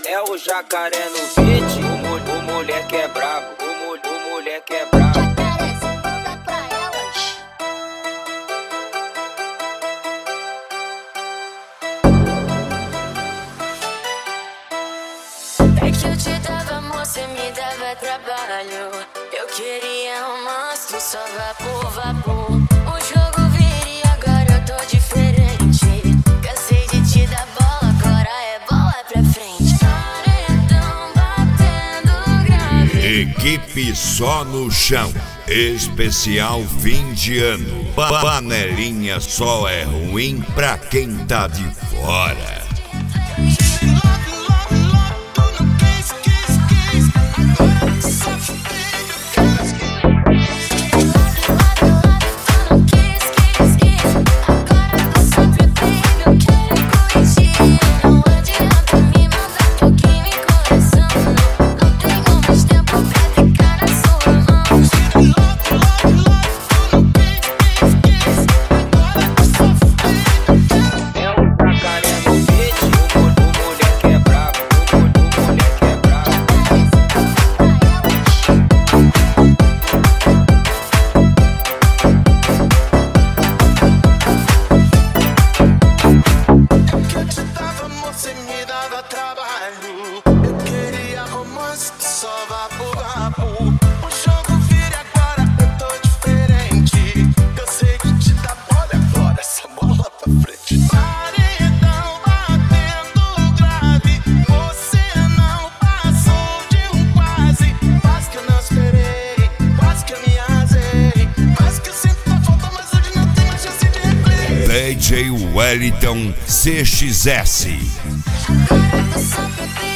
É o jacaré no beat, o moleque é brabo, o moleque é brabo. Jacaré, você manda pra elas. É que eu te dava amor, cê me dava trabalho. Eu queria romance, tu só vapor. O jogo viria, agora eu tô diferente. Cansei de te dar bola, agora é bola pra frente. Paredão batendo grave. Equipe só no chão, especial fim de ano. Panelinha só é ruim pra quem tá de fora. Você me dava trabalho, eu queria romance, só vapor. O jogo vira, agora eu tô diferente. Cansei de te dar bola, agora essa bola pra frente. Paredão batendo grave, você não passou de um quase. Quase que eu não esperei, quase que eu me arrasei. Quase que eu sinto a falta, mas hoje não tem mais chance de replay. DJ Wellington CXS. Agora eu tô só bebendo.